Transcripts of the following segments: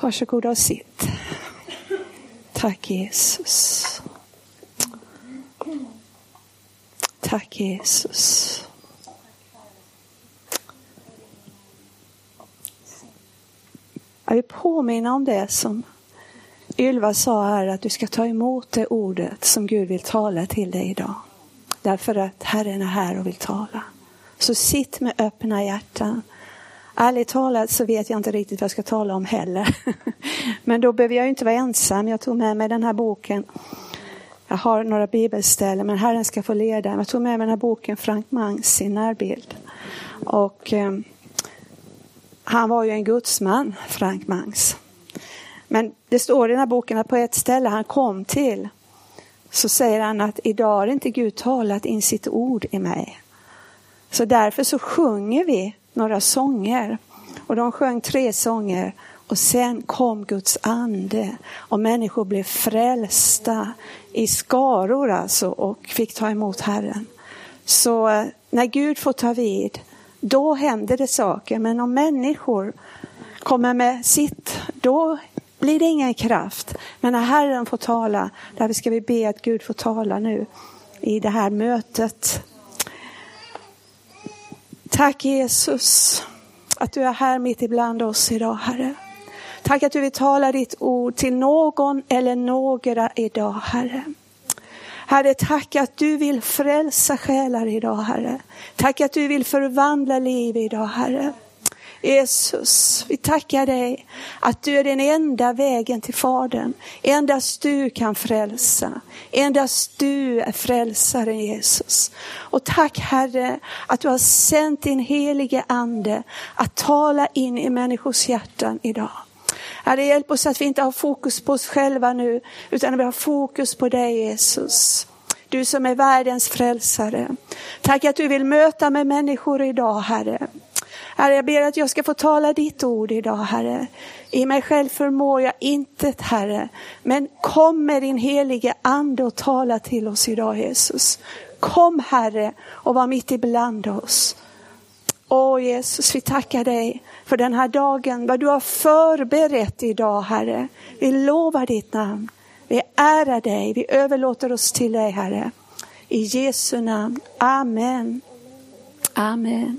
Varsågoda och sitt. Tack Jesus. Tack Jesus. Jag vill påminna om det som Ylva sa här, att du ska ta emot det ordet som Gud vill tala till dig idag. Därför att Herren är här och vill tala. Så sitt med öppna hjärtan. Ärligt talat så vet jag inte riktigt vad jag ska tala om heller. Men då behöver jag ju inte vara ensam. Jag tog med mig den här boken. Jag har några bibelställen, men Herren ska få leda. Jag tog med mig den här boken, Frank Mangs, sin närbild. Och han var ju en gudsman, Frank Mangs. Men det står i den här boken att på ett ställe han kom till, så säger han att idag har inte Gud talat in sitt ord i mig. Så därför så sjunger vi några sånger. Och de sjöng 3 sånger. Och sen kom Guds ande. Och människor blev frälsta i skaror alltså. Och fick ta emot Herren. Så när Gud får ta vid, då händer det saker. Men om människor kommer med sitt, då blir det ingen kraft. Men när Herren får tala, därför ska vi be att Gud får tala nu i det här mötet. Tack Jesus att du är här mitt ibland oss idag, Herre. Tack att du vill tala ditt ord till någon eller några idag, Herre. Herre, tack att du vill frälsa själar idag, Herre. Tack att du vill förvandla liv idag, Herre. Jesus, vi tackar dig att du är den enda vägen till Fadern. Endast du kan frälsa. Endast du är frälsaren, Jesus. Och tack Herre att du har sänt din helige ande att tala in i människors hjärtan idag. Herre, hjälp oss att vi inte har fokus på oss själva nu, utan vi har fokus på dig, Jesus. Du som är världens frälsare. Tack att du vill möta med människor idag, Herre. Herre, jag ber att jag ska få tala ditt ord idag, Herre. I mig själv förmår jag intet, Herre. Men kom med din helige ande och tala till oss idag, Jesus. Kom, Herre, och var mitt ibland oss. Åh Jesus, vi tackar dig för den här dagen. Vad du har förberett idag, Herre. Vi lovar ditt namn. Vi ärar dig. Vi överlåter oss till dig, Herre. I Jesu namn. Amen. Amen.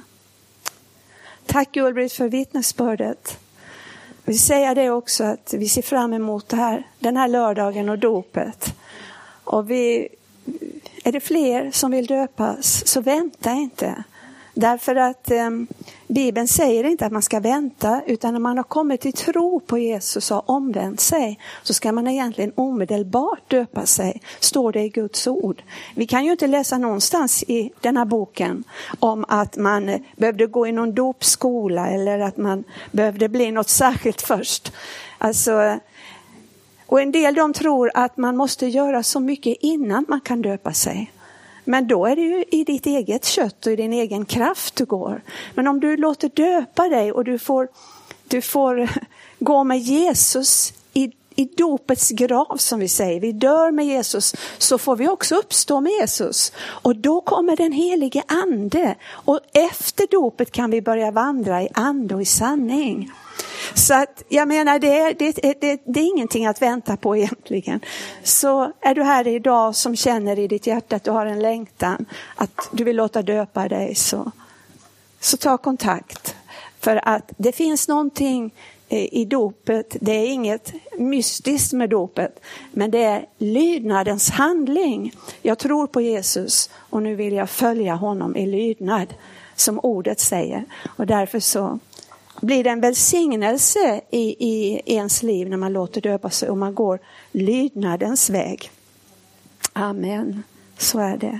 Tack Gullbritt för vittnesbördet. Vi säger det också att vi ser fram emot den här lördagen och dopet. Och är det fler som vill döpas, så vänta inte. Därför att Bibeln säger inte att man ska vänta, utan när man har kommit till tro på Jesus och omvänt sig, så ska man egentligen omedelbart döpa sig, står det i Guds ord. Vi kan ju inte läsa någonstans i den här boken om att man behövde gå i någon dopskola eller att man behövde bli något särskilt först. Alltså, och en del de tror att man måste göra så mycket innan man kan döpa sig. Men då är det ju i ditt eget kött och i din egen kraft du går. Men om du låter döpa dig och du får gå med Jesus i dopets grav, som vi säger. Vi dör med Jesus, så får vi också uppstå med Jesus. Och då kommer den helige ande. Och efter dopet kan vi börja vandra i ande och i sanning. Så att jag menar, det är ingenting att vänta på egentligen. Så är du här idag som känner i ditt hjärta att du har en längtan, att du vill låta döpa dig, så ta kontakt. För att det finns någonting i dopet. Det är inget mystiskt med dopet, men det är lydnadens handling. Jag tror på Jesus och nu vill jag följa honom i lydnad, som ordet säger. Och därför så blir det en välsignelse i ens liv när man låter döpa sig och man går lydnadens väg. Amen. Så är det.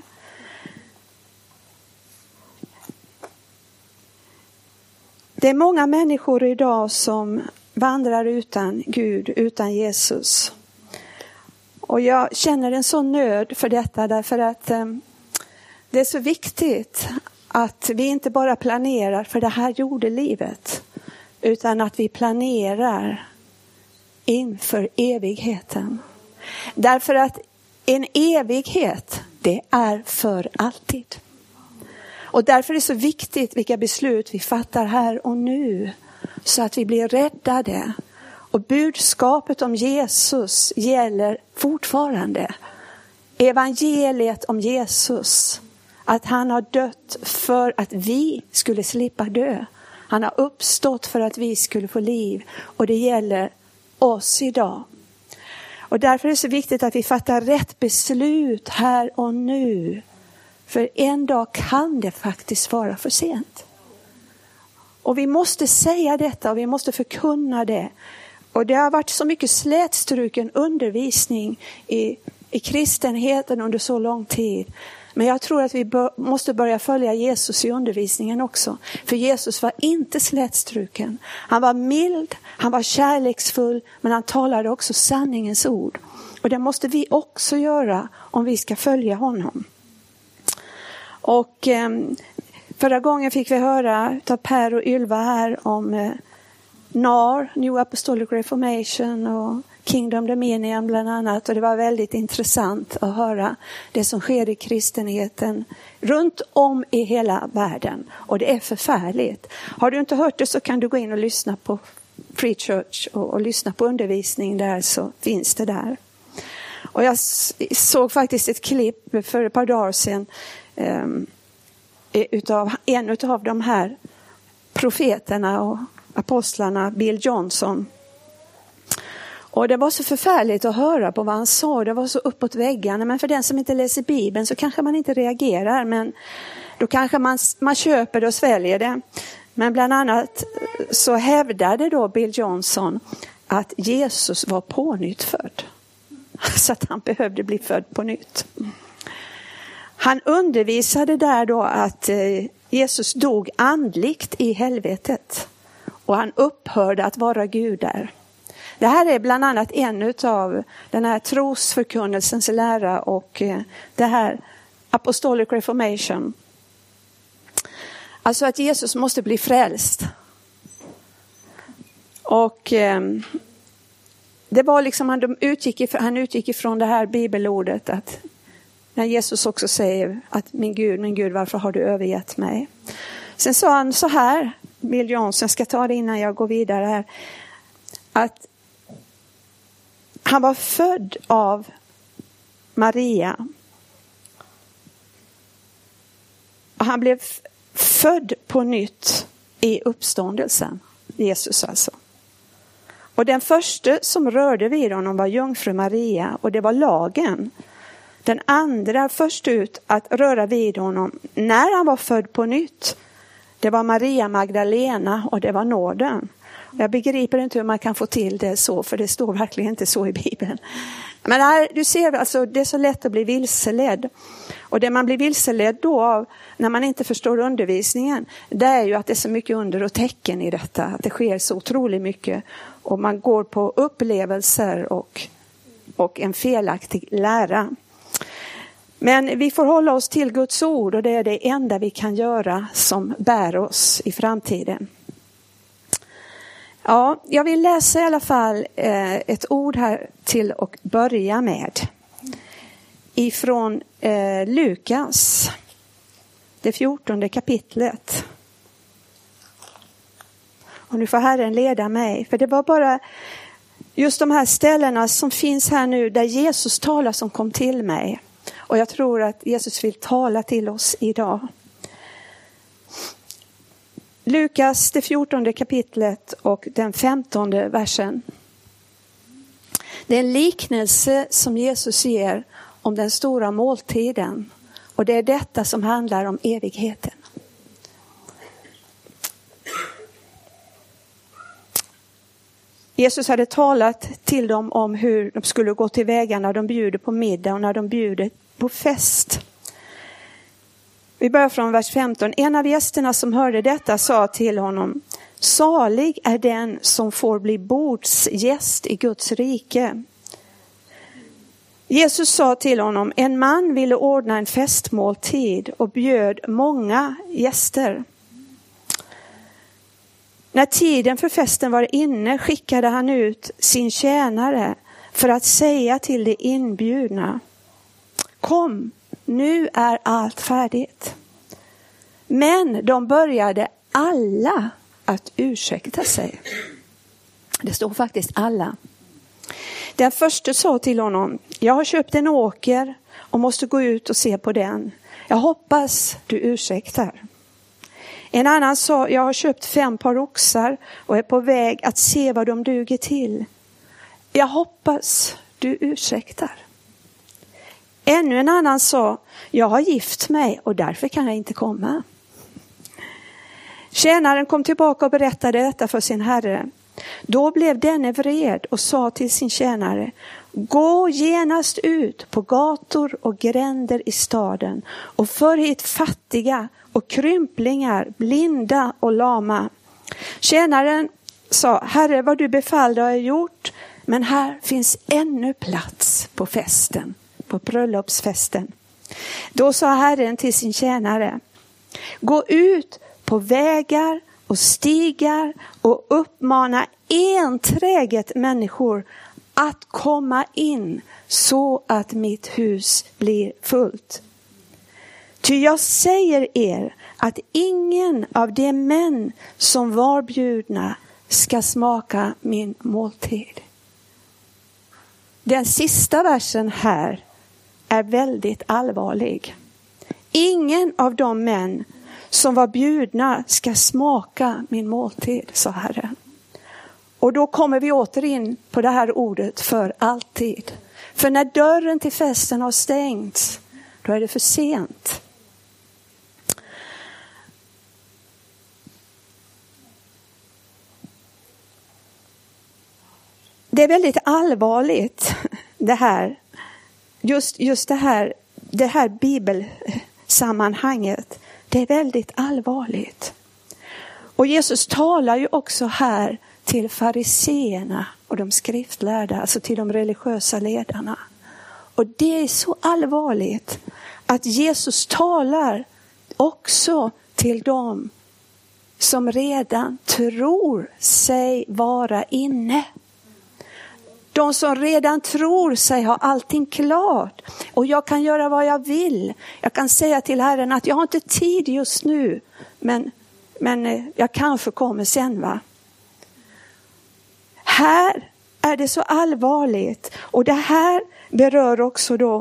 Det är många människor idag som vandrar utan Gud, utan Jesus. Och jag känner en sån nöd för detta, därför att det är så viktigt att vi inte bara planerar för det här jordelivet, utan att vi planerar inför evigheten. Därför att en evighet, det är för alltid. Och därför är det så viktigt vilka beslut vi fattar här och nu, så att vi blir räddade Och budskapet om Jesus gäller fortfarande. Evangeliet om Jesus. Att han har dött för att vi skulle slippa dö. Han har uppstått för att vi skulle få liv. Och det gäller oss idag. Och därför är det så viktigt att vi fattar rätt beslut här och nu. För en dag kan det faktiskt vara för sent. Och vi måste säga detta och vi måste förkunna det. Och det har varit så mycket slätstruken undervisning i kristenheten under så lång tid. Men jag tror att vi måste börja följa Jesus i undervisningen också. För Jesus var inte slätstruken. Han var mild, han var kärleksfull, men han talade också sanningens ord. Och det måste vi också göra om vi ska följa honom. Och förra gången fick vi höra av Per och Ylva här om NAR, New Apostolic Reformation och Kingdom Dominion bland annat. Och det var väldigt intressant att höra det som sker i kristenheten runt om i hela världen. Och det är förfärligt. Har du inte hört det så kan du gå in och lyssna på Free Church och lyssna på undervisning där, så finns det där. Och jag såg faktiskt ett klipp för ett par dagar sedan utav en utav de här profeterna och apostlarna, Bill Johnson. Och det var så förfärligt att höra på vad han sa. Det var så uppåt väggarna. Men för den som inte läser Bibeln så kanske man inte reagerar. Men då kanske man köper det och sväljer det. Men bland annat så hävdade då Bill Johnson att Jesus var pånyttfödd. Så att han behövde bli född på nytt. Han undervisade där då att Jesus dog andligt i helvetet. Och han upphörde att vara Gud där. Det här är bland annat en av den här trosförkunnelsens lära och det här Apostolic Reformation. Alltså att Jesus måste bli frälst. Och det var liksom han utgick ifrån det här bibelordet att när Jesus också säger att min Gud, varför har du övergett mig? Sen sa han så här, Bill Johnson, jag ska ta det innan jag går vidare här, att han var född av Maria. Och han blev född på nytt i uppståndelsen, Jesus alltså. Och den första som rörde vid honom var jungfru Maria, och det var lagen. Den andra först ut att röra vid honom när han var född på nytt, det var Maria Magdalena, och det var nåden. Jag begriper inte hur man kan få till det så, för det står verkligen inte så i Bibeln. Men här, du ser alltså, det är så lätt att bli vilseledd. Och det man blir vilseledd då av när man inte förstår undervisningen, det är ju att det är så mycket under och tecken i detta. Att det sker så otroligt mycket. Och man går på upplevelser och en felaktig lära. Men vi får hålla oss till Guds ord, och det är det enda vi kan göra som bär oss i framtiden. Ja, jag vill läsa i alla fall ett ord här till och börja med. Ifrån Lukas, det 14:e kapitlet. Och nu får Herren leda mig, för det var bara just de här ställena som finns här nu där Jesus talar som kom till mig. Och jag tror att Jesus vill tala till oss idag. Lukas, det 14:e kapitlet och den 15:e versen. Det är en liknelse som Jesus ger om den stora måltiden. Och det är detta som handlar om evigheten. Jesus hade talat till dem om hur de skulle gå till väga när de bjuder på middag och när de bjuder på fest. Vi börjar från vers 15. En av gästerna som hörde detta sa till honom: salig är den som får bli bordsgäst i Guds rike. Jesus sa till honom: en man ville ordna en festmåltid och bjöd många gäster. När tiden för festen var inne skickade han ut sin tjänare för att säga till de inbjudna: kom, nu är allt färdigt. Men de började alla att ursäkta sig. Det står faktiskt alla. Den första sa till honom: jag har köpt en åker och måste gå ut och se på den. Jag hoppas du ursäktar. En annan sa: jag har köpt 5 par oxar och är på väg att se vad de duger till. Jag hoppas du ursäktar. Ännu en annan sa: jag har gift mig och därför kan jag inte komma. Tjänaren kom tillbaka och berättade detta för sin herre. Då blev denne vred och sa till sin tjänare: gå genast ut på gator och gränder i staden och för hit fattiga och krymplingar, blinda och lama. Tjänaren sa: herre, vad du befallde har jag gjort, men här finns ännu plats på festen, på bröllopsfesten. Då sa Herren till sin tjänare: gå ut på vägar och stigar och uppmana enträget människor att komma in så att mitt hus blir fullt. Ty jag säger er att ingen av de män som var bjudna ska smaka min måltid. Den sista versen här är väldigt allvarlig. Ingen av de män som var bjudna ska smaka min måltid, sa Herren. Och då kommer vi åter in på det här ordet för alltid. För när dörren till festen har stängts, då är det för sent. Det är väldigt allvarligt det här. Just det här bibelsammanhanget. Det är väldigt allvarligt. Och Jesus talar ju också här till fariseerna och de skriftlärda, alltså till de religiösa ledarna. Och det är så allvarligt att Jesus talar också till dem som redan tror sig vara inne. De som redan tror sig ha allting klart. Och jag kan göra vad jag vill. Jag kan säga till Herren att jag har inte tid just nu. Men jag kanske kommer sen, va? Här är det så allvarligt. Och det här berör också då.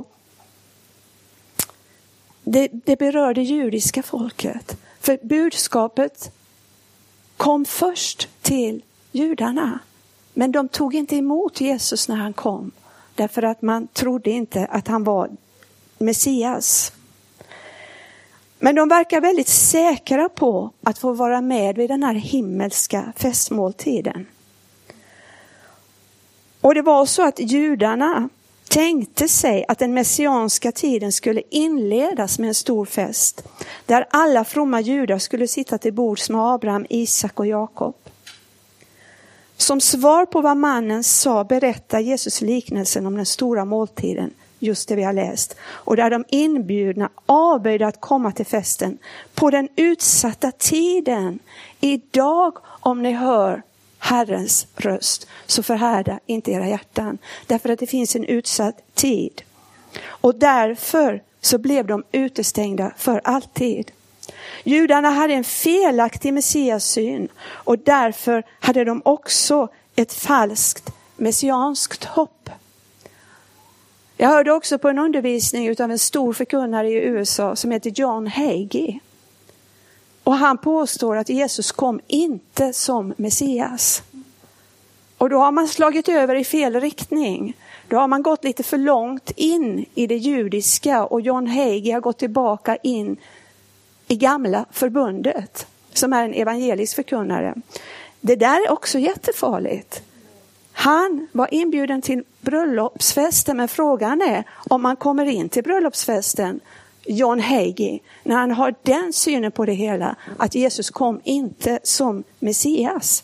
Det berör det judiska folket. För budskapet kom först till judarna. Men de tog inte emot Jesus när han kom. Därför att man trodde inte att han var Messias. Men de verkar väldigt säkra på att få vara med vid den här himmelska festmåltiden. Och det var så att judarna tänkte sig att den messianska tiden skulle inledas med en stor fest. Där alla fromma judar skulle sitta till bords med Abraham, Isak och Jakob. Som svar på vad mannen sa berättar Jesus liknelsen om den stora måltiden, just det vi har läst. Och där de inbjudna avböjde att komma till festen på den utsatta tiden. Idag om ni hör Herrens röst så förhärda inte era hjärtan. Därför att det finns en utsatt tid. Och därför så blev de utestängda för alltid. Judarna hade en felaktig messiasyn och därför hade de också ett falskt messianskt hopp. Jag hörde också på en undervisning utav en stor förkunnare i USA som heter John Hagee. Och han påstår att Jesus kom inte som Messias. Och då har man slagit över i fel riktning. Då har man gått lite för långt in i det judiska och John Hagee har gått tillbaka in i gamla förbundet som är en evangelisk förkunnare. Det där är också jättefarligt. Han var inbjuden till bröllopsfesten, men frågan är om man kommer in till bröllopsfesten, John Hagee, när han har den synen på det hela, att Jesus kom inte som Messias.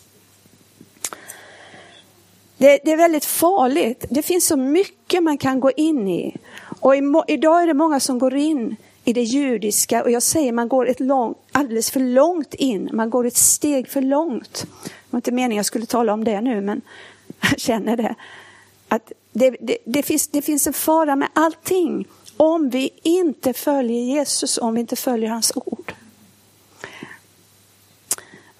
Det är väldigt farligt. Det finns så mycket man kan gå in i. Och idag är det många som går in i det judiska, och jag säger man går alldeles för långt in. Man går ett steg för långt. Det var inte meningen jag skulle tala om det nu, men jag känner det. Att det finns en fara med allting om vi inte följer Jesus, om vi inte följer hans ord.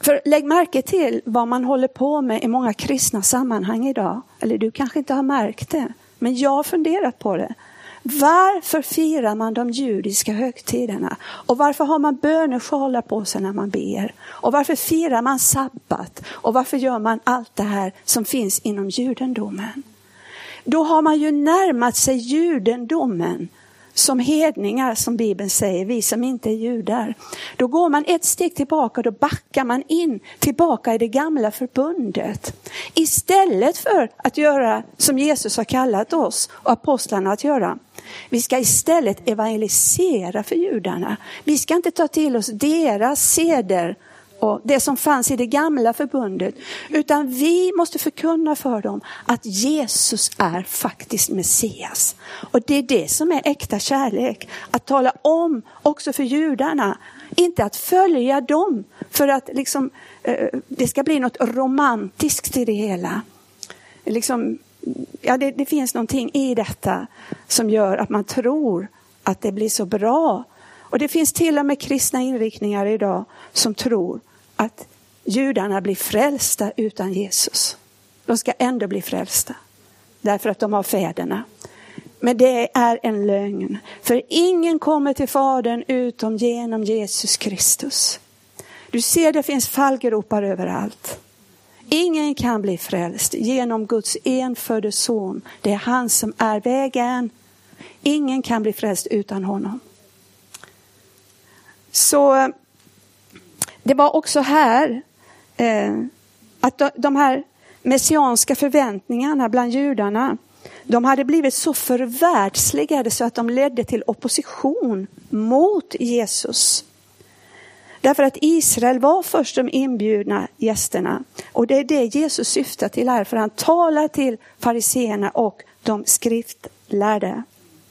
För lägg märke till vad man håller på med i många kristna sammanhang idag. Eller du kanske inte har märkt det, men jag har funderat på det. Varför firar man de judiska högtiderna? Och varför har man bönesjalar på sig när man ber? Och varför firar man sabbat? Och varför gör man allt det här som finns inom judendomen? Då har man ju närmat sig judendomen som hedningar, som Bibeln säger, vi som inte är judar. Då går man ett steg tillbaka, då backar man in tillbaka i det gamla förbundet. Istället för att göra som Jesus har kallat oss och apostlarna att göra. Vi ska istället evangelisera för judarna. Vi ska inte ta till oss deras seder och det som fanns i det gamla förbundet. Utan vi måste förkunna för dem att Jesus är faktiskt Messias. Och det är det som är äkta kärlek. Att tala om också för judarna. Inte att följa dem för att liksom, det ska bli något romantiskt i det hela. Liksom, ja, det finns någonting i detta som gör att man tror att det blir så bra. Och det finns till och med kristna inriktningar idag som tror att judarna blir frälsta utan Jesus. De ska ändå bli frälsta därför att de har fäderna. Men det är en lögn. För ingen kommer till Fadern utom genom Jesus Kristus. Du ser, det finns fallgropar överallt. Ingen kan bli frälst genom Guds enfödde son. Det är han som är vägen. Ingen kan bli frälst utan honom. Så det var också här att de här messianska förväntningarna bland judarna, de hade blivit så förvärldsligade så att de ledde till opposition mot Jesus. Därför att Israel var först de inbjudna gästerna. Och det är det Jesus syftar till här. För han talar till fariseerna och de skriftlärde.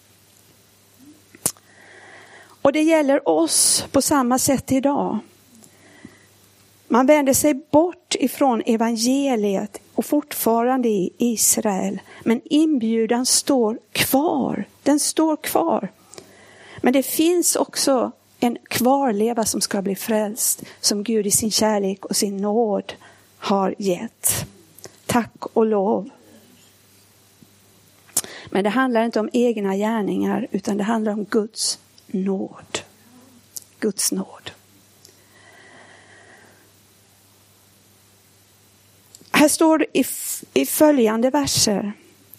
Och det gäller oss på samma sätt idag. Man vänder sig bort ifrån evangeliet och fortfarande i Israel. Men inbjudan står kvar. Den står kvar. Men det finns också en kvarleva som ska bli frälst. Som Gud i sin kärlek och sin nåd har gett. Tack och lov. Men det handlar inte om egna gärningar, utan det handlar om Guds nåd. Guds nåd. Här står det i följande verser.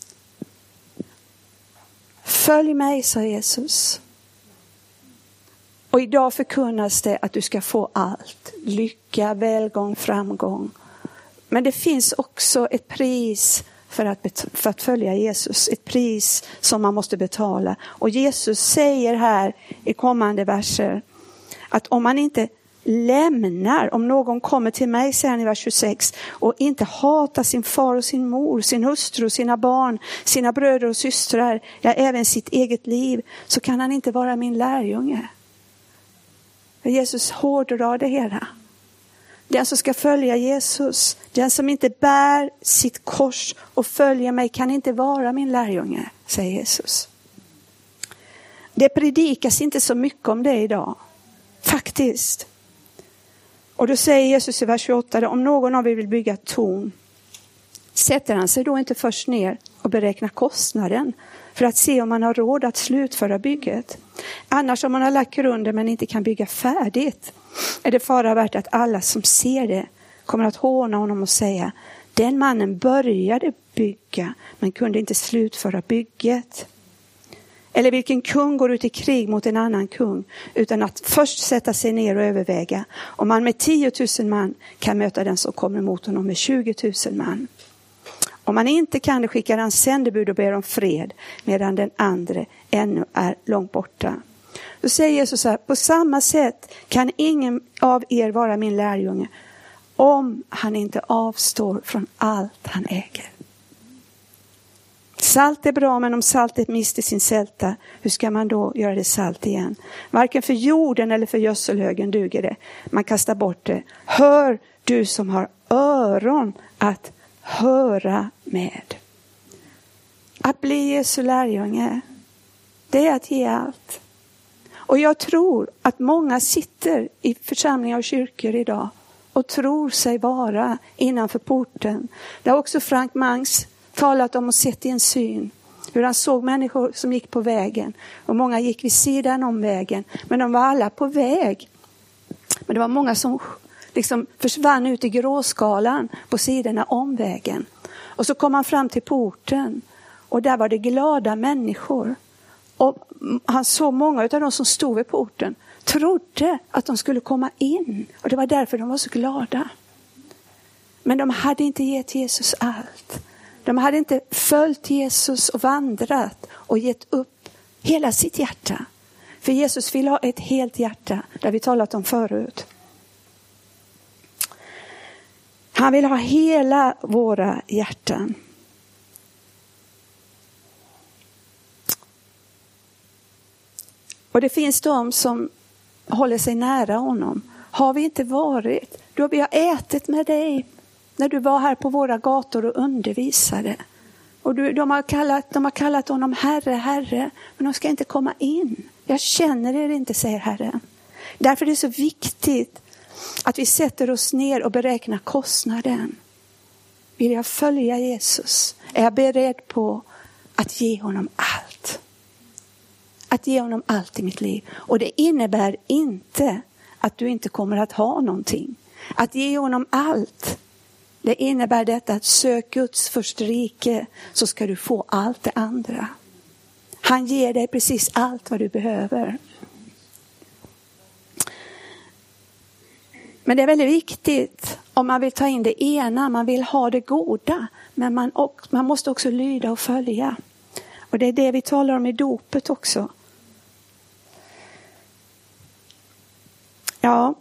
Följ mig, sa Jesus. Och idag förkunnas det att du ska få allt. Lycka, välgång, framgång. Men det finns också ett pris för att följa Jesus. Ett pris som man måste betala. Och Jesus säger här i kommande verser att om man inte lämnar, om någon kommer till mig, säger han i vers 26, och inte hatar sin far och sin mor, sin hustru, sina barn, sina bröder och systrar, ja även sitt eget liv, så kan han inte vara min lärjunge. För Jesus hårdrar det hela. Den som ska följa Jesus, den som inte bär sitt kors och följer mig kan inte vara min lärjunge, säger Jesus. Det predikas inte så mycket om det idag. Faktiskt. Och då säger Jesus i vers 28, om någon av er vill bygga ett torn, sätter han sig då inte först ner och beräknar kostnaden för att se om man har råd att slutföra bygget. Annars om man har lagt grunden men inte kan bygga färdigt, är det fara värt att alla som ser det kommer att håna honom och säga, den mannen började bygga men kunde inte slutföra bygget. Eller vilken kung går ut i krig mot en annan kung utan att först sätta sig ner och överväga om man med 10 000 man kan möta den som kommer mot honom med 20 000 man. Om man inte kan det, skickar han sändebud och ber om fred medan den andra ännu är långt borta. Då säger Jesus så här, på samma sätt kan ingen av er vara min lärjunge om han inte avstår från allt han äger. Salt är bra, men om saltet mister sin sälta, hur ska man då göra det salt igen? Varken för jorden eller för gödselhögen duger det. Man kastar bort det. Hör du som har öron att höra med. Att bli Jesu lärjunge, det är att ge allt. Och jag tror att många sitter i församlingar och kyrkor idag och tror sig vara innanför porten. Det har också Frank Mangs talat om och sett i en syn. Hur han såg människor som gick på vägen. Och många gick vid sidan om vägen. Men de var alla på väg. Men det var många som liksom försvann ut i gråskalan på sidorna om vägen. Och så kom han fram till porten. Och där var det glada människor. Och han såg många av de som stod vid porten. Trodde att de skulle komma in. Och det var därför de var så glada. Men de hade inte gett Jesus allt. De hade inte följt Jesus och vandrat och gett upp hela sitt hjärta. För Jesus vill ha ett helt hjärta, där vi talat om förut. Han vill ha hela våra hjärtan. Och det finns de som håller sig nära honom. Har vi inte varit, då vi har ätit med dig när du var här på våra gator och undervisade. Och de har kallat honom Herre, Herre, men de ska inte komma in. Jag känner er inte, säger Herren. Därför är det så viktigt att vi sätter oss ner och beräknar kostnaden. Vill jag följa Jesus? Är jag beredd på att ge honom allt? Att ge honom allt i mitt liv. Och det innebär inte att du inte kommer att ha någonting. Att ge honom allt. Det innebär detta att sök Guds första rike, så ska du få allt det andra. Han ger dig precis allt vad du behöver. Men det är väldigt viktigt om man vill ta in det ena, man vill ha det goda. Men man måste också lyda och följa. Och det är det vi talar om i dopet också. Ja.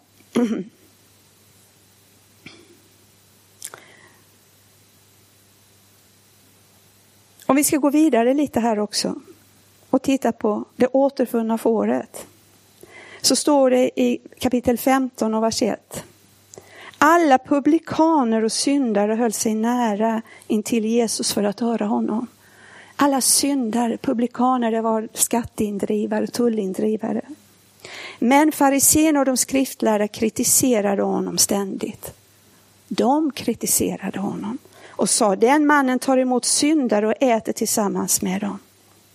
Om vi ska gå vidare lite här också och titta på det återfunna fåret, så står det i kapitel 15 och vers 1. Alla publikaner och syndare höll sig nära intill Jesus för att höra honom. Alla syndare, publikaner, det var skatteindrivare, tullindrivare. Men fariséerna och de skriftlärda kritiserade honom ständigt. De kritiserade honom och sa, den mannen tar emot syndare och äter tillsammans med dem.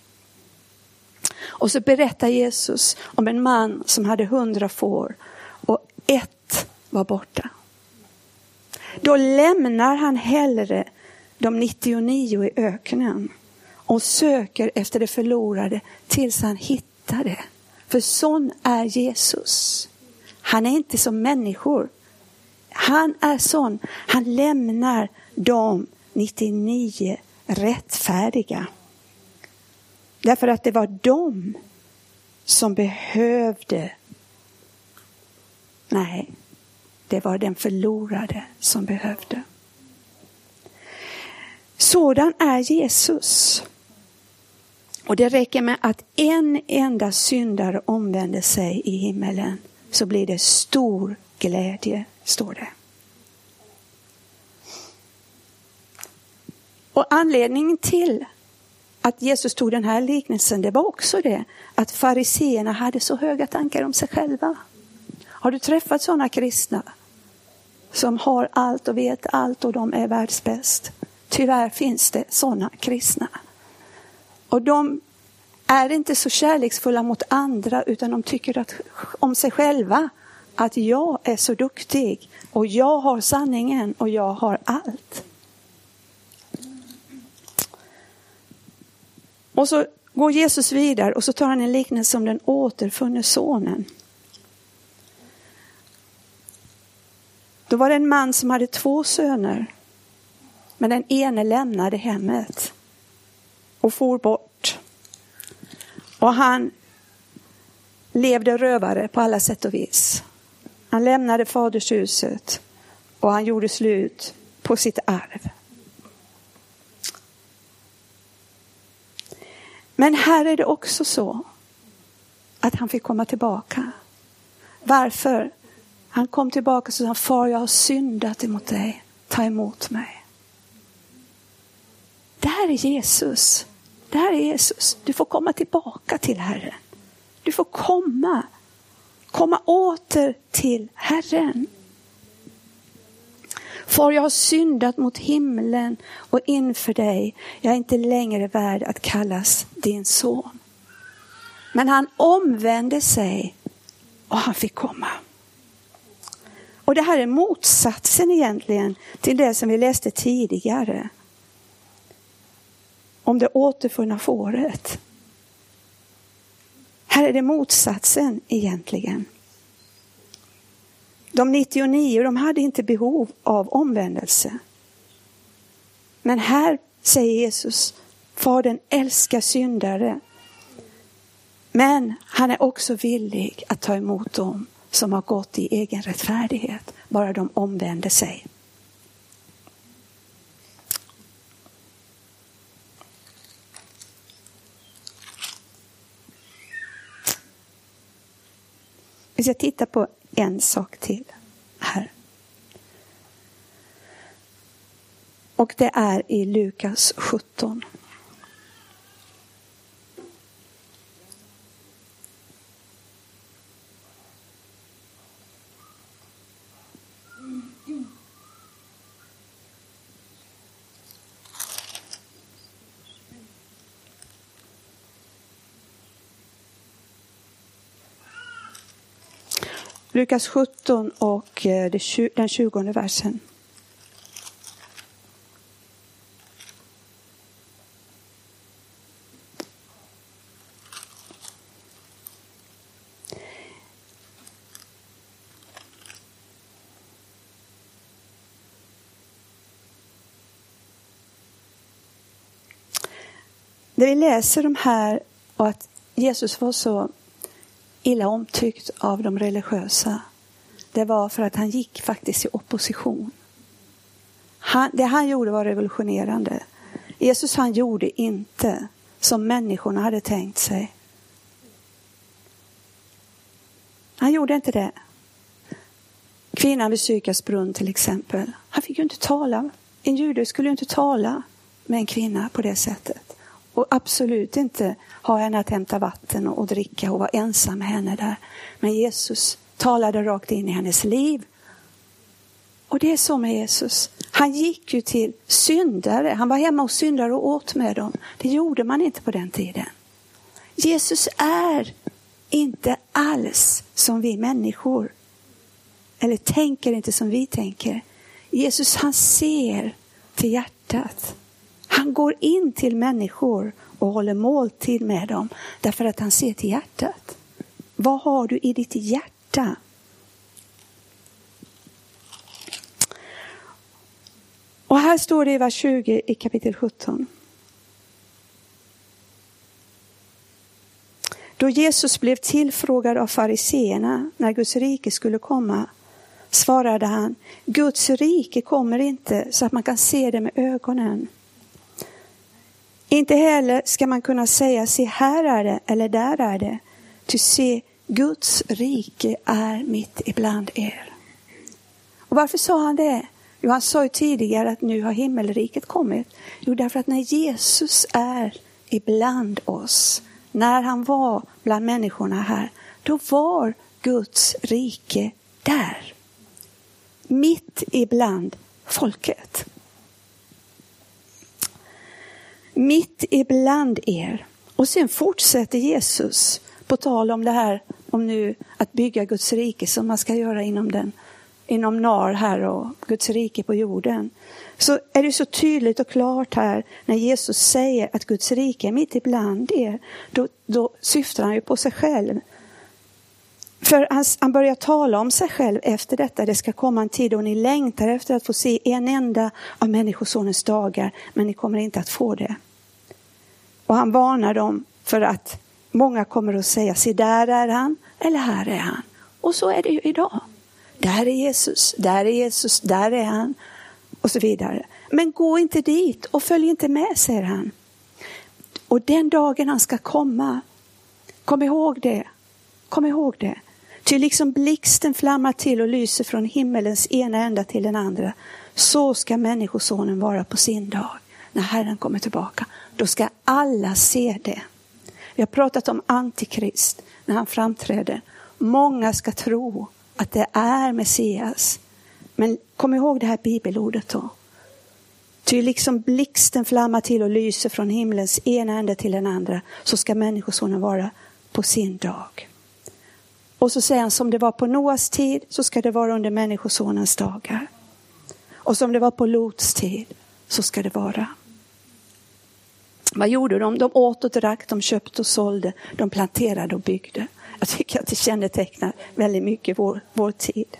Och så berättar Jesus om en man som hade 100 får och ett var borta. Då lämnar han hellre de 99 i öknen och söker efter det förlorade tills han hittar det. För sån är Jesus. Han är inte som människor. Han är sån. Han lämnar de 99 rättfärdiga. Därför att det var de som behövde. Nej, det var den förlorade som behövde. Sådan är Jesus. Och det räcker med att en enda syndare omvänder sig i himmelen, så blir det stor glädje, står det. Och anledningen till att Jesus tog den här liknelsen, det var också det att fariséerna hade så höga tankar om sig själva. Har du träffat sådana kristna som har allt och vet allt och de är världsbäst? Tyvärr finns det sådana kristna. Och de är inte så kärleksfulla mot andra, utan de tycker om sig själva att jag är så duktig och jag har sanningen och jag har allt. Och så går Jesus vidare och så tar han en liknelse om den återfunne sonen. Då var det en man som hade 2 söner. Men den ene lämnade hemmet och for bort. Och han levde rövare på alla sätt och vis. Han lämnade fadershuset och han gjorde slut på sitt arv. Men här är det också så att han fick komma tillbaka. Varför? Han kom tillbaka och sa, far, jag har syndat emot dig. Ta emot mig. Det här är Jesus. Det här är Jesus. Du får komma tillbaka till Herren. Du får komma åter till Herren. Far, jag har syndat mot himlen och inför dig. Jag är inte längre värd att kallas din son. Men han omvände sig och han fick komma. Och det här är motsatsen egentligen till det som vi läste tidigare. Om det återfunna fåret. Här är det motsatsen egentligen. De 99, de hade inte behov av omvändelse. Men här säger Jesus, Fadern älskar syndare. Men han är också villig att ta emot dem som har gått i egen rättfärdighet. Bara de omvänder sig. Vi ska titta på en sak till här. Och det är i Lukas 17. Lukas 17 och den 20:e versen. När vi läser de här och att Jesus var så illa omtyckt av de religiösa. Det var för att han gick faktiskt i opposition. Det han gjorde var revolutionerande. Jesus, han gjorde inte som människorna hade tänkt sig. Han gjorde inte det. Kvinnan vid Sykars brunn till exempel. Han fick ju inte tala. En jude skulle ju inte tala med en kvinna på det sättet. Och absolut inte ha henne att hämta vatten och dricka och vara ensam med henne där. Men Jesus talade rakt in i hennes liv. Och det är så med Jesus. Han gick ju till syndare. Han var hemma hos syndare och åt med dem. Det gjorde man inte på den tiden. Jesus är inte alls som vi människor. Eller tänker inte som vi tänker. Jesus, han ser till hjärtat. Han går in till människor och håller måltid med dem. Därför att han ser till hjärtat. Vad har du i ditt hjärta? Och här står det i vers 20 i kapitel 17. Då Jesus blev tillfrågad av fariseerna när Guds rike skulle komma, svarade han: Guds rike kommer inte så att man kan se det med ögonen. Inte heller ska man kunna säga, se här är det eller där är det. Ty se, Guds rike är mitt ibland er. Och varför sa han det? Jo, han sa ju tidigare att nu har himmelriket kommit. Jo, därför att när Jesus är ibland oss, när han var bland människorna här, då var Guds rike där. Mitt ibland folket. Mitt ibland er. Och sen fortsätter Jesus på tal om det här, om nu att bygga Guds rike som man ska göra inom NAR här och Guds rike på jorden. Så är det så tydligt och klart här när Jesus säger att Guds rike är mitt ibland er. Då syftar han ju på sig själv. För han börjar tala om sig själv efter detta. Det ska komma en tid då ni längtar efter att få se en enda av människosonens dagar. Men ni kommer inte att få det. Och han varnar dem för att många kommer att säga, se där är han eller här är han. Och så är det ju idag. Där är Jesus, där är Jesus, där är han och så vidare. Men gå inte dit och följ inte med, säger han. Och den dagen han ska komma, kom ihåg det. Kom ihåg det. Ty liksom blixten flammar till och lyser från himmelens ena ända till den andra. Så ska människosonen vara på sin dag. När Herren kommer tillbaka. Då ska alla se det. Vi har pratat om Antikrist när han framträder. Många ska tro att det är Messias. Men kom ihåg det här bibelordet då. Ty liksom blixten flammar till och lyser från himlens ena ände till den andra, så ska människosonen vara på sin dag. Och så säger han, som det var på Noas tid så ska det vara under människosonens dagar. Och som det var på Lots tid så ska det vara. Vad gjorde de? De åt och drack, de köpte och sålde, de planterade och byggde. Jag tycker att det kännetecknar väldigt mycket vår tid.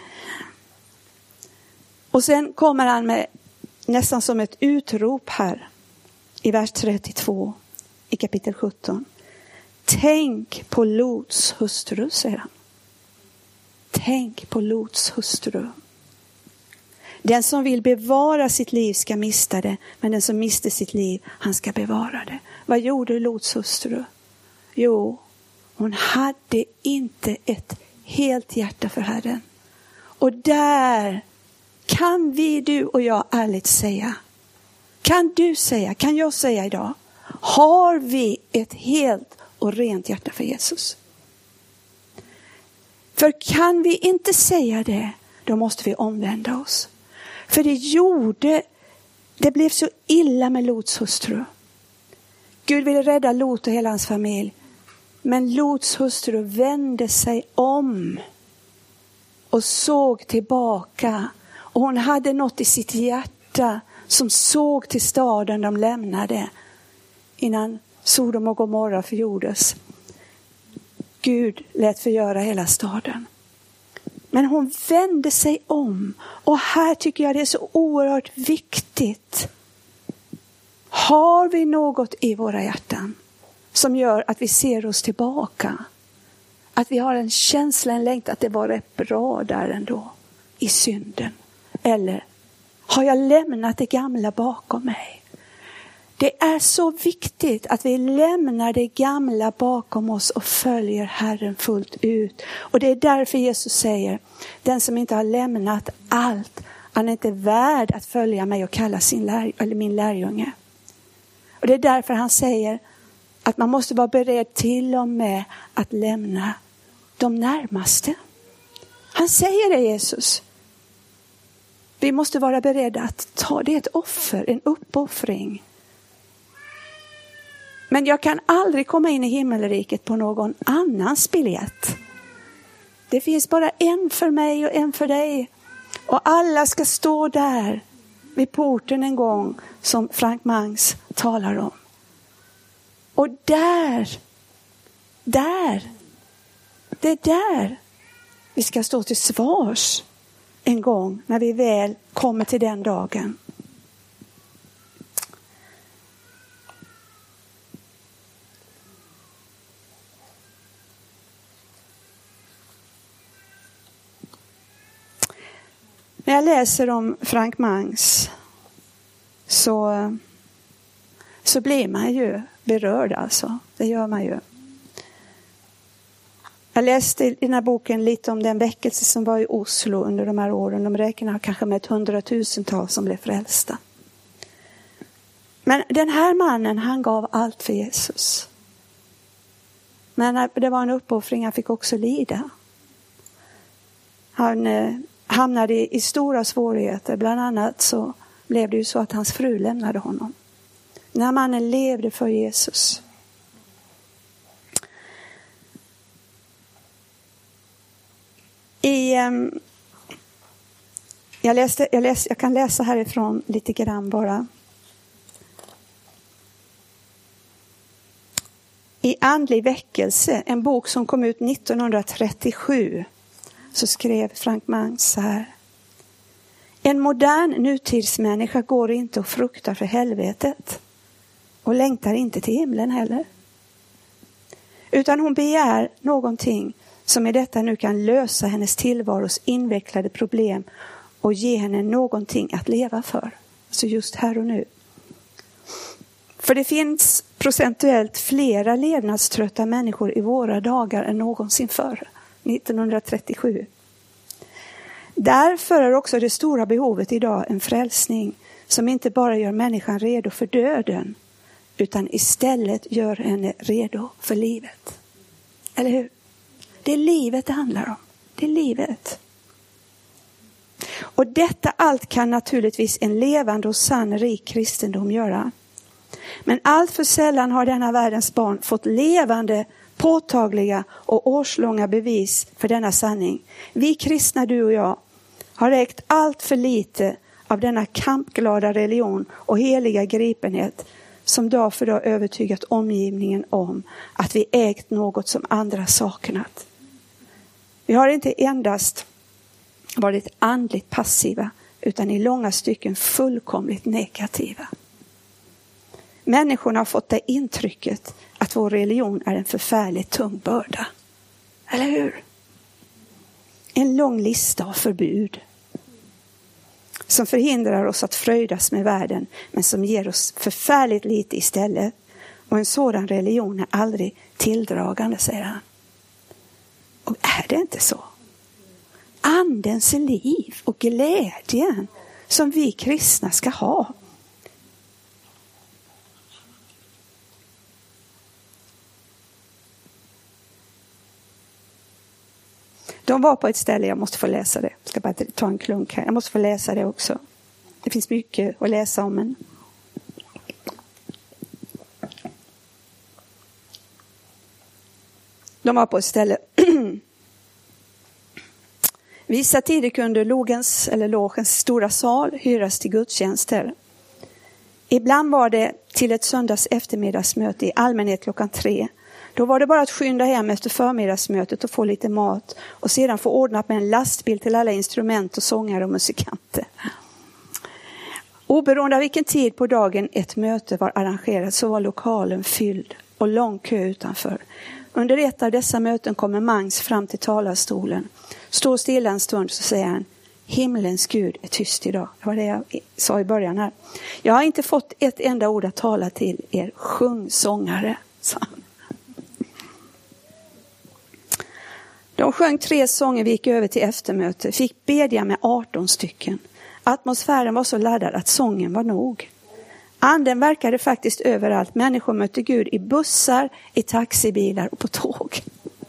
Och sen kommer han med nästan som ett utrop här i vers 32 i kapitel 17. Tänk på Lots hustru, säger han. Tänk på Lots hustru. Den som vill bevara sitt liv ska mista det, men den som mister sitt liv, han ska bevara det. Vad gjorde Lots hustru? Jo, hon hade inte ett helt hjärta för Herren. Och där kan vi, du och jag, ärligt säga. Kan du säga, kan jag säga idag? Har vi ett helt och rent hjärta för Jesus? För kan vi inte säga det, då måste vi omvända oss. För det blev så illa med Lots hustru. Gud ville rädda Lot och hela hans familj. Men Lots hustru vände sig om och såg tillbaka. Och hon hade något i sitt hjärta som såg till staden de lämnade innan Sodom och Gomorra förgjordes. Gud lät förgöra hela staden. Men hon vände sig om. Och här tycker jag det är så oerhört viktigt. Har vi något i våra hjärtan som gör att vi ser oss tillbaka? Att vi har en känsla, en längtan att det var rätt bra där ändå i synden. Eller har jag lämnat det gamla bakom mig? Det är så viktigt att vi lämnar det gamla bakom oss och följer Herren fullt ut. Och det är därför Jesus säger, den som inte har lämnat allt, han är inte värd att följa mig och kalla min lärjunge. Och det är därför han säger att man måste vara beredd till och med att lämna de närmaste. Han säger det, Jesus. Vi måste vara beredda att ta det, ett offer, en uppoffring. Men jag kan aldrig komma in i himmelriket på någon annans biljett. Det finns bara en för mig och en för dig. Och alla ska stå där vid porten en gång, som Frank Mangs talar om. Och det är där vi ska stå till svars en gång när vi väl kommer till den dagen. När jag läser om Frank Mangs så blir man ju berörd alltså. Det gör man ju. Jag läste i den här boken lite om den väckelse som var i Oslo under de här åren. De räknar kanske med 100 000-tal som blev frälsta. Men den här mannen, han gav allt för Jesus. Men det var en uppoffring, han fick också lida. Han hamnade i stora svårigheter. Bland annat så blev det ju så att hans fru lämnade honom. Den här mannen levde för Jesus. Jag kan läsa härifrån lite grann bara. I Andlig väckelse, en bok som kom ut 1937, så skrev Frank Mangs så här: en modern nutidsmänniska går inte och fruktar för helvetet och längtar inte till himlen heller. Utan hon begär någonting som i detta nu kan lösa hennes tillvaros invecklade problem och ge henne någonting att leva för. Så just här och nu. För det finns procentuellt flera levnadströtta människor i våra dagar än någonsin förr. 1937. Därför är också det stora behovet idag en frälsning som inte bara gör människan redo för döden, utan istället gör henne redo för livet. Eller hur? Det är livet det handlar om. Det är livet. Och detta allt kan naturligtvis en levande och sann rik kristendom göra. Men allt för sällan har denna världens barn fått levande, påtagliga och årslånga bevis för denna sanning. Vi kristna, du och jag, har ägt allt för lite av denna kampglada religion och heliga gripenhet som dag för dag övertygat omgivningen om att vi ägt något som andra saknat. Vi har inte endast varit andligt passiva utan i långa stycken fullkomligt negativa. Människorna har fått det intrycket att vår religion är en förfärligt tung börda. Eller hur? En lång lista av förbud som förhindrar oss att fröjdas med världen men som ger oss förfärligt lite istället. Och en sådan religion är aldrig tilldragande, säger han. Och är det inte så? Andens liv och glädjen som vi kristna ska ha. De var på ett ställe, jag måste få läsa det. Jag ska bara ta en klunk här. Jag måste få läsa det också. Det finns mycket att läsa om. Men... De var på ett ställe. Vissa tider kunde logens stora sal hyras till gudstjänster. Ibland var det till ett söndags eftermiddagsmöte i allmänhet 3:00. Då var det bara att skynda hem efter förmiddagsmötet och få lite mat. Och sedan få ordna med en lastbil till alla instrument och sångare och musikanter. Oberoende av vilken tid på dagen ett möte var arrangerat så var lokalen fylld och lång kö utanför. Under ett av dessa möten kommer Mangs fram till talarstolen. Står stilla en stund så säger han: himlens Gud är tyst idag. Det var det jag sa i början här. Jag har inte fått ett enda ord att tala till er. Sjung sångare, sa han. De sjöng 3 sånger, vi gick över till eftermöte. Fick bedja med 18 stycken. Atmosfären var så laddad att sången var nog. Anden verkade faktiskt överallt. Människor mötte Gud i bussar, i taxibilar och på tåg.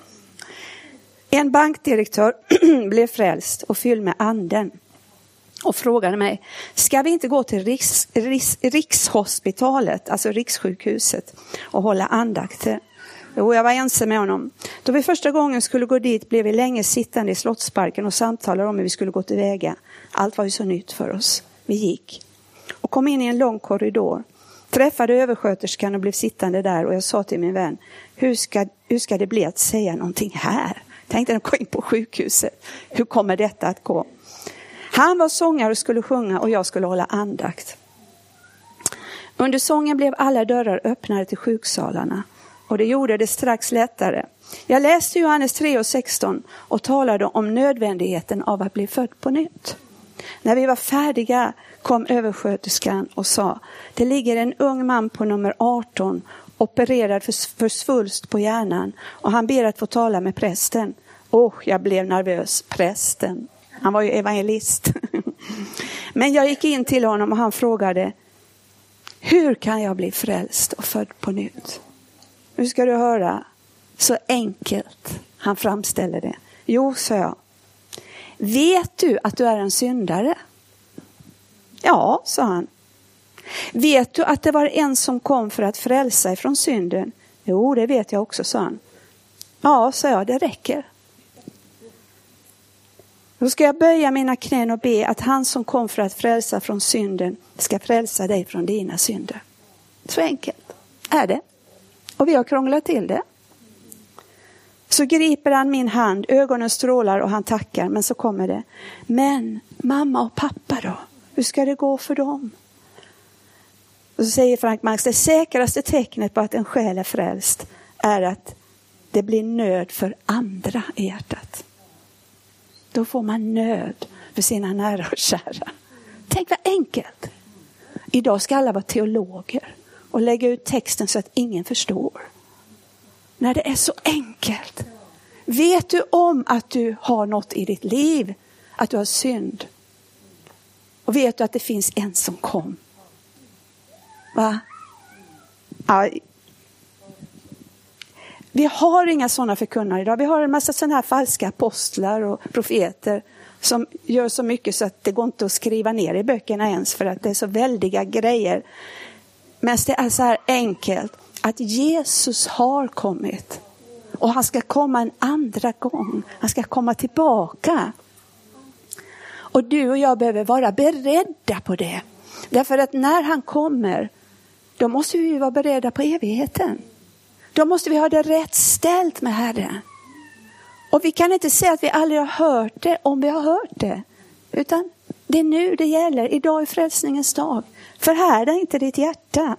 En bankdirektör blev frälst och fylld med anden. Och frågade mig: ska vi inte gå till Rikshospitalet, alltså Rikssjukhuset, och hålla andakter? Jo, jag var ense med honom. Då vi första gången skulle gå dit blev vi länge sittande i Slottsparken och samtalade om hur vi skulle gå tillväga. Allt var ju så nytt för oss. Vi gick och kom in i en lång korridor. Träffade översköterskan och blev sittande där, och jag sa till min vän: hur ska det bli att säga någonting här? Tänkte att gå in på sjukhuset. Hur kommer detta att gå? Han var sångare och skulle sjunga och jag skulle hålla andakt. Under sången blev alla dörrar öppnade till sjuksalarna. Och det gjorde det strax lättare. Jag läste Johannes 3:16 och talade om nödvändigheten av att bli född på nytt. När vi var färdiga kom översköterskan och sa: det ligger en ung man på nummer 18 opererad för svulst på hjärnan, och han ber att få tala med prästen. Jag blev nervös. Prästen, han var ju evangelist. Men jag gick in till honom och han frågade: hur kan jag bli frälst och född på nytt? Nu ska du höra, så enkelt han framställer det. Jo, sa jag. Vet du att du är en syndare? Ja, sa han. Vet du att det var en som kom för att frälsa ifrån synden? Jo, det vet jag också, sa han. Ja, sa jag, det räcker. Då ska jag böja mina knän och be att han som kom för att frälsa från synden ska frälsa dig från dina synder. Så enkelt är det. Och vi har krånglat till det. Så griper han min hand, ögonen strålar och han tackar. Men så kommer det: men mamma och pappa då? Hur ska det gå för dem? Och så säger Frank Marx: det säkraste tecknet på att en själ är frälst är att det blir nöd för andra i hjärtat. Då får man nöd för sina nära och kära. Tänk vad enkelt. Idag ska alla vara teologer och lägga ut texten så att ingen förstår. När det är så enkelt. Vet du om att du har något i ditt liv? Att du har synd? Och vet du att det finns en som kom? Va? Ja. Vi har inga sådana förkunnare idag. Vi har en massa sådana här falska apostlar och profeter som gör så mycket så att det går inte att skriva ner i böckerna ens för att det är så väldiga grejer. Men det är så här enkelt att Jesus har kommit och han ska komma en andra gång. Han ska komma tillbaka. Och du och jag behöver vara beredda på det. Därför att när han kommer, då måste vi vara beredda på evigheten. Då måste vi ha det rätt ställt med Herren. Och vi kan inte säga att vi aldrig har hört det om vi har hört det. Utan det är nu det gäller. Idag är frälsningens dag. Förhärda inte ditt hjärta.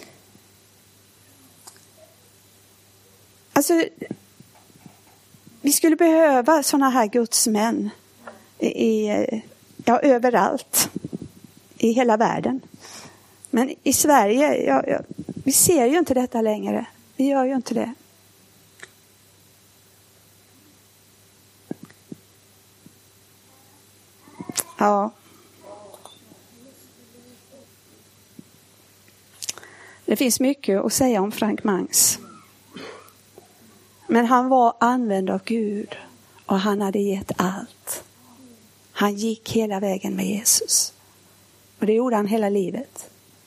Alltså, vi skulle behöva sådana här gudsmän överallt. I hela världen. Men i Sverige, vi ser ju inte detta längre. Vi gör ju inte det. Ja. Det finns mycket att säga om Frank Mangs. Men han var använd av Gud. Och han hade gett allt. Han gick hela vägen med Jesus. Och det gjorde han hela livet.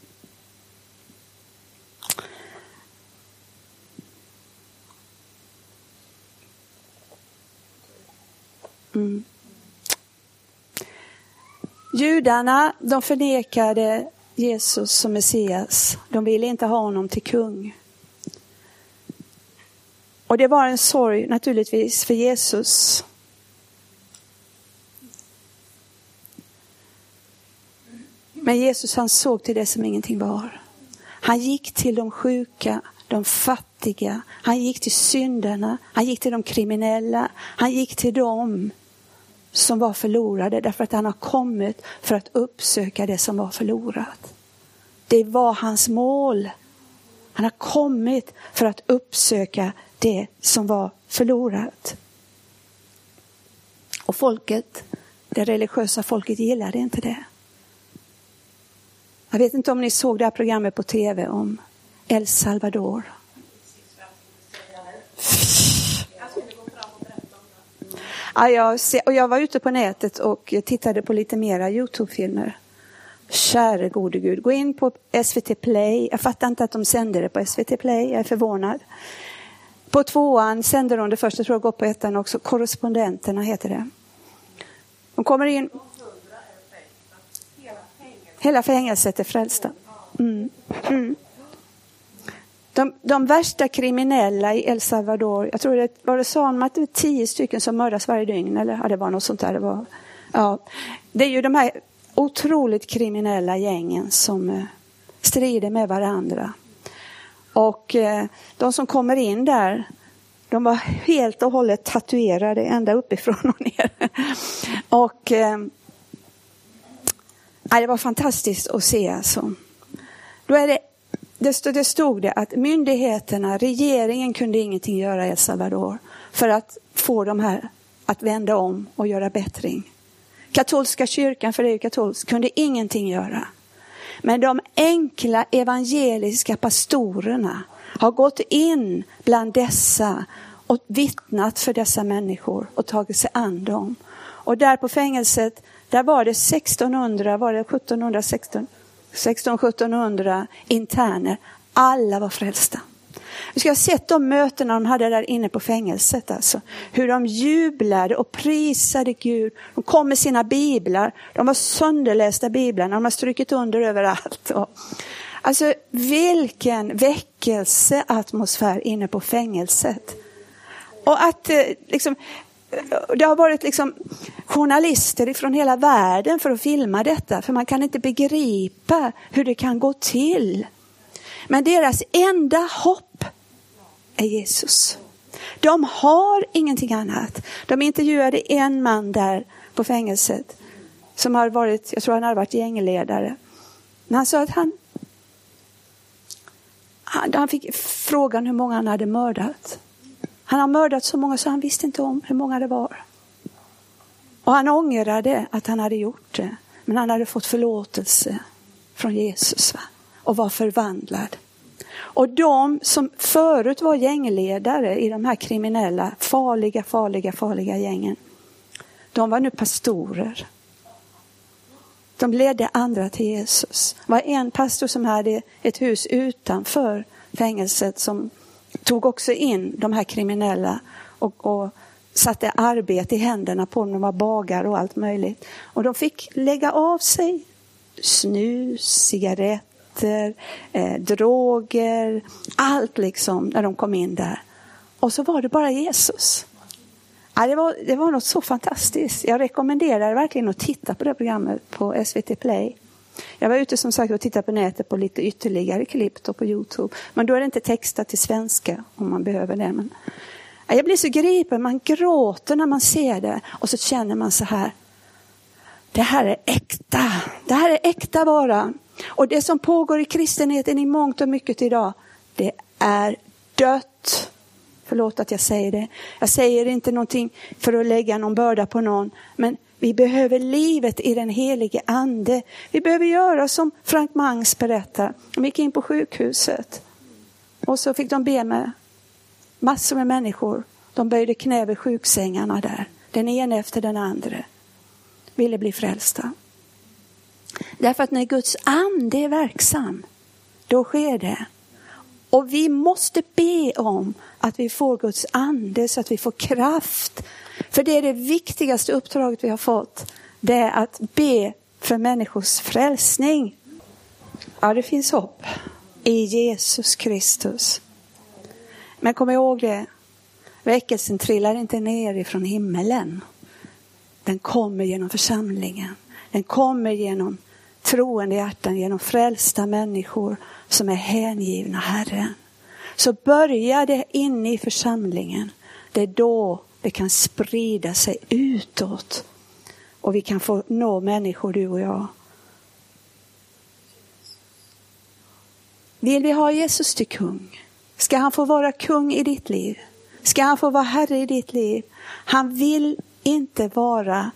Judarna, de förnekade Jesus som Messias. De ville inte ha honom till kung. Och det var en sorg naturligtvis för Jesus. Men Jesus, han såg till det som ingenting var. Han gick till de sjuka, de fattiga. Han gick till syndarna. Han gick till de kriminella. Han gick till dem som var förlorade. Därför att han har kommit för att uppsöka det som var förlorat. Det var hans mål. Han har kommit för att uppsöka det som var förlorat. Och folket, det religiösa folket, gillade inte det. Jag vet inte om ni såg det här programmet på tv om El Salvador. Ja, jag var ute på nätet och tittade på lite mera YouTube-filmer. Käre gode Gud, gå in på SVT Play. Jag fattar inte att de sänder det på SVT Play, jag är förvånad. På 2:an sänder de det först, jag tror jag går på 1:an också. Korrespondenterna heter det. De kommer in. Hela fängelset är frälsta. De värsta kriminella i El Salvador, jag tror det var det sa att det var 10 stycken som mördas varje dygn, eller ja, det var något sånt där. Det är ju de här otroligt kriminella gängen som strider med varandra. Och de som kommer in där, de var helt och hållet tatuerade ända uppifrån och ner. Och det var fantastiskt att se alltså. Då är det stod det att myndigheterna, regeringen kunde ingenting göra i El Salvador för att få de här att vända om och göra bättring. Katolska kyrkan, för det är ju katolsk, kunde ingenting göra. Men de enkla evangeliska pastorerna har gått in bland dessa och vittnat för dessa människor och tagit sig an dem. Och där på fängelset, där var det 1700 interner. Alla var frälsta. Vi ska ha sett de mötena de hade där inne på fängelset. Alltså. Hur de jublade och prisade Gud. De kom med sina biblar. De var sönderlästa biblarna. De har strukit under överallt. Alltså vilken väckelseatmosfär inne på fängelset. Och att det har varit journalister från hela världen för att filma detta. För man kan inte begripa hur det kan gå till. Men deras enda hopp är Jesus. De har ingenting annat. De intervjuade en man där på fängelset. Som har varit, jag tror han har varit gängledare. Men han sa att han fick frågan hur många han hade mördat. Han har mördat så många så han visste inte om hur många det var. Och han ångrade att han hade gjort det. Men han hade fått förlåtelse från Jesus. Och var förvandlad. Och de som förut var gängledare i de här kriminella, farliga gängen, de var nu pastorer. De ledde andra till Jesus. Det var en pastor som hade ett hus utanför fängelset som tog också in de här kriminella och satte arbete i händerna på dem. De var bagare och allt möjligt. Och de fick lägga av sig snus, cigaretter, droger, allt liksom när de kom in där. Och så var det bara Jesus. Ja, det var något så fantastiskt. Jag rekommenderar verkligen att titta på det programmet på SVT Play. Jag var ute som sagt och tittade på nätet på lite ytterligare klipp på YouTube. Men då är det inte textat till svenska om man behöver det. Men jag blir så gripen, man gråter när man ser det. Och så känner man så här. Det här är äkta. Det här är äkta bara. Och det som pågår i kristenheten i mångt och mycket idag, det är dött. Förlåt att jag säger det. Jag säger inte någonting för att lägga någon börda på någon. Men vi behöver livet i den helige ande. Vi behöver göra som Frank Mangs berättar. De gick in på sjukhuset. Och så fick de be med massor med människor. De böjde knä vid sjuksängarna där. Den ena efter den andra. Ville bli frälsta. Därför att när Guds ande är verksam, då sker det. Och vi måste be om att vi får Guds ande så att vi får kraft. För det är det viktigaste uppdraget vi har fått. Det är att be för människors frälsning. Ja, det finns hopp i Jesus Kristus. Men kom ihåg det. Väckelsen trillar inte ner ifrån himmelen. Den kommer genom församlingen. Den kommer genom troende hjärtan, genom frälsta människor som är hängivna Herren. Så börjar det inne i församlingen. Det är då det kan sprida sig utåt. Och vi kan få nå människor, du och jag. Vill vi ha Jesus till kung? Ska han få vara kung i ditt liv? Ska han få vara herre i ditt liv? Han vill inte vara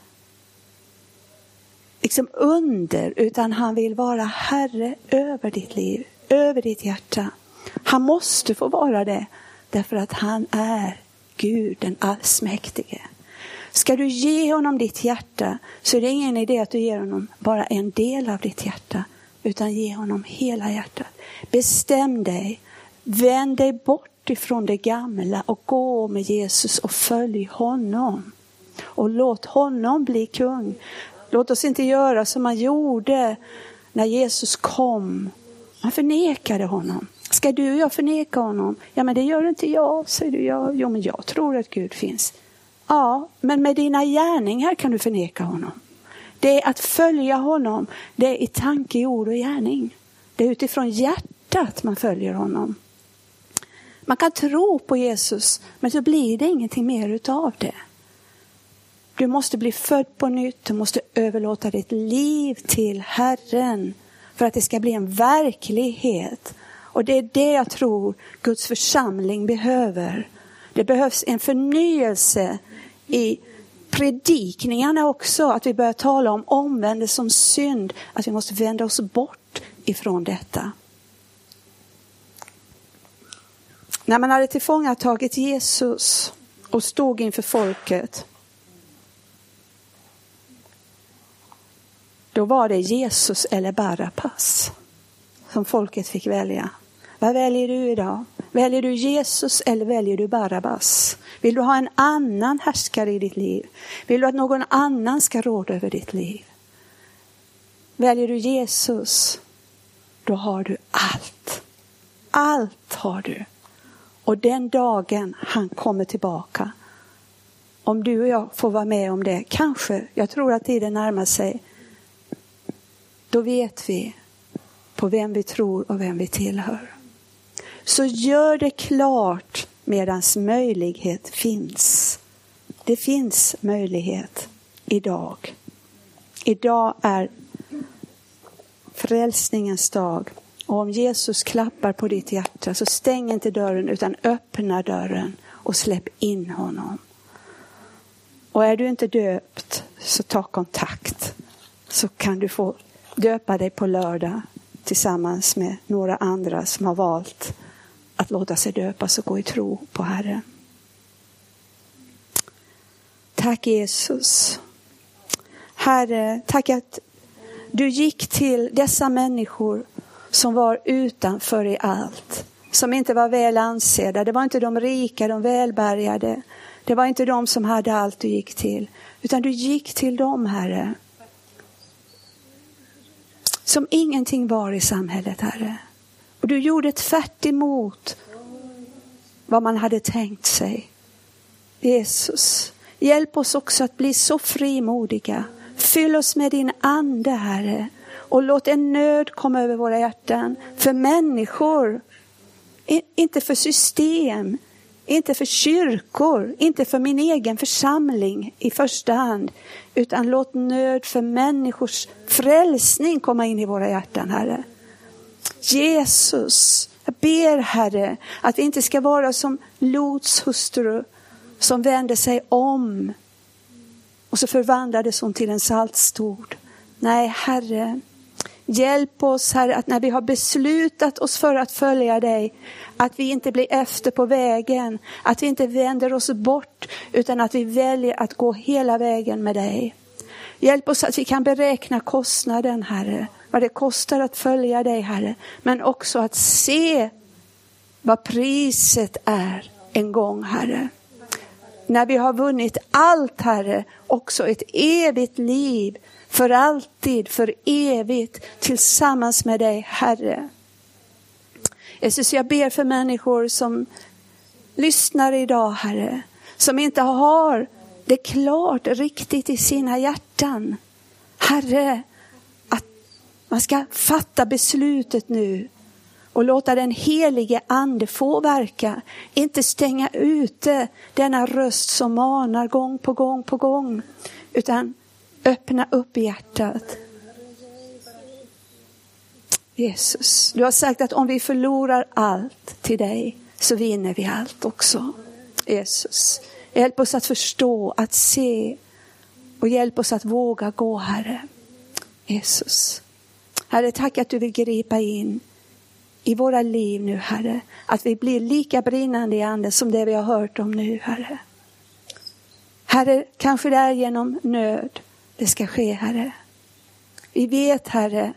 liksom under, utan han vill vara herre över ditt liv, över ditt hjärta. Han måste få vara det, därför att han är Gud, den allsmäktige. Ska du ge honom ditt hjärta, så är det ingen idé att du ger honom bara en del av ditt hjärta, utan ge honom hela hjärtat. Bestäm dig, vänd dig bort ifrån det gamla och gå med Jesus och följ honom. Och låt honom bli kung. Låt oss inte göra som man gjorde när Jesus kom. Man förnekade honom. Ska du och jag förneka honom? Ja, men det gör inte jag, säger du. Jo, men jag tror att Gud finns. Ja, men med dina gärningar kan du förneka honom. Det är att följa honom. Det är i tanke, ord och gärning. Det är utifrån hjärtat man följer honom. Man kan tro på Jesus, men så blir det ingenting mer utav det. Du måste bli född på nytt. Du måste överlåta ditt liv till Herren för att det ska bli en verklighet. Och det är det jag tror Guds församling behöver. Det behövs en förnyelse i predikningarna också. Att vi börjar tala om omvändelse som synd. Att vi måste vända oss bort ifrån detta. När man hade tillfångatagit Jesus och stod inför folket, då var det Jesus eller Barabbas som folket fick välja. Vad väljer du idag? Väljer du Jesus eller väljer du Barabbas? Vill du ha en annan härskare i ditt liv? Vill du att någon annan ska råda över ditt liv? Väljer du Jesus, då har du allt. Allt har du. Och den dagen han kommer tillbaka, om du och jag får vara med om det, kanske, jag tror att tiden närmar sig, då vet vi på vem vi tror och vem vi tillhör. Så gör det klart medans möjlighet finns. Det finns möjlighet idag. Idag är frälsningens dag. Och om Jesus klappar på ditt hjärta, så stäng inte dörren utan öppna dörren och släpp in honom. Och är du inte döpt, så ta kontakt. Så kan du få döpa dig på lördag tillsammans med några andra som har valt att låta sig döpas och gå i tro på Herren. Tack Jesus. Herre, tack att du gick till dessa människor som var utanför i allt. Som inte var väl ansedda. Det var inte de rika, de välbärgade. Det var inte de som hade allt du gick till. Utan du gick till dem, Herre. Som ingenting var i samhället, Herre. Och du gjorde tvärt emot vad man hade tänkt sig. Jesus, hjälp oss också att bli så frimodiga. Fyll oss med din ande, Herre. Och låt en nöd komma över våra hjärtan. För människor. Inte för system. Inte för kyrkor. Inte för min egen församling i första hand. Utan låt nöd för människors frälsning komma in i våra hjärtan, Herre. Jesus, jag ber, Herre, att vi inte ska vara som Lots hustru som vände sig om. Och så förvandlades hon till en saltstod. Nej, Herre. Hjälp oss, Herre, att när vi har beslutat oss för att följa dig, att vi inte blir efter på vägen, att vi inte vänder oss bort, utan att vi väljer att gå hela vägen med dig. Hjälp oss att vi kan beräkna kostnaden, Herre, vad det kostar att följa dig, Herre, men också att se vad priset är en gång, Herre. När vi har vunnit allt, Herre, också ett evigt liv, för alltid, för evigt, tillsammans med dig, Herre. Jesus, jag ber för människor som lyssnar idag, Herre. Som inte har det klart riktigt i sina hjärtan. Herre, att man ska fatta beslutet nu. Och låta den helige ande få verka. Inte stänga ute denna röst som manar gång på gång på gång. Utan öppna upp hjärtat. Jesus, du har sagt att om vi förlorar allt till dig så vinner vi allt också. Jesus, hjälp oss att förstå, att se och hjälp oss att våga gå, Herre. Jesus, Herre, tack att du vill gripa in i våra liv nu, Herre. Att vi blir lika brinnande i anden som det vi har hört om nu, Herre. Herre, kanske det är genom nöd det ska ske, Herre. Vi vet, Herre,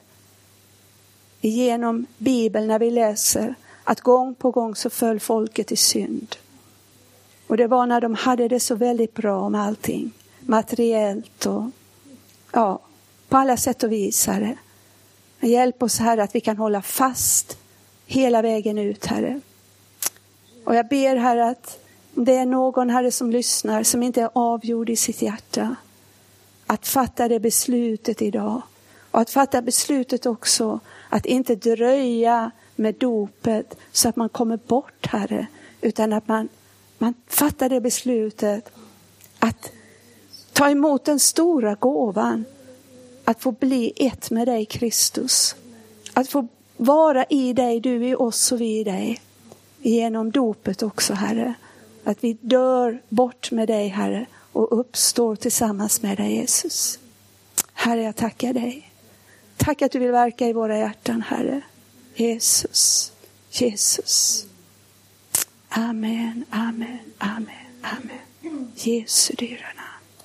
genom Bibeln när vi läser att gång på gång så föll folket i synd. Och det var när de hade det så väldigt bra med allting. Materiellt och på alla sätt och vis, Herre. Hjälp oss, Herre, att vi kan hålla fast hela vägen ut, Herre. Och jag ber, Herre, att om det är någon, Herre, som lyssnar som inte är avgjord i sitt hjärta, att fatta det beslutet idag. Och att fatta beslutet också att inte dröja med dopet så att man kommer bort, Herre. Utan att man fattar det beslutet att ta emot den stora gåvan. Att få bli ett med dig, Kristus. Att få vara i dig, du i oss och vi i dig. Genom dopet också, Herre. Att vi dör bort med dig, Herre. Och uppstår tillsammans med dig, Jesus. Herre, jag tackar dig. Tack att du vill verka i våra hjärtan, Herre. Jesus, Jesus. Amen, amen, amen, amen. Jesu dyra namn.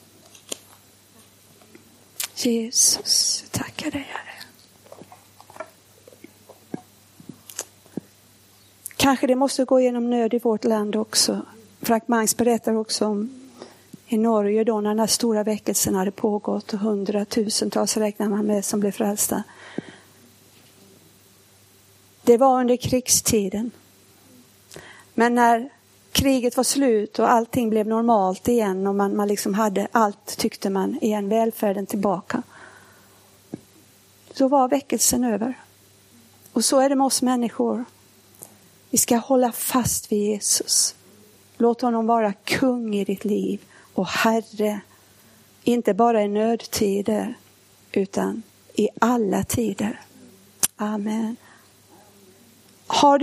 Jesus, tackar dig, Herre. Kanske det måste gå igenom nöd i vårt land också. Frank Mangs berättar också om i Norge då när den här stora väckelsen hade pågått och 100,000-tals räknar man med som blev frälsta. Det var under krigstiden. Men när kriget var slut och allting blev normalt igen och man liksom hade allt, tyckte man, igen, välfärden tillbaka. Så var väckelsen över. Och så är det med oss människor. Vi ska hålla fast vid Jesus. Låt honom vara kung i ditt liv och Herre. Inte bara i nödtider utan i alla tider. Amen. Har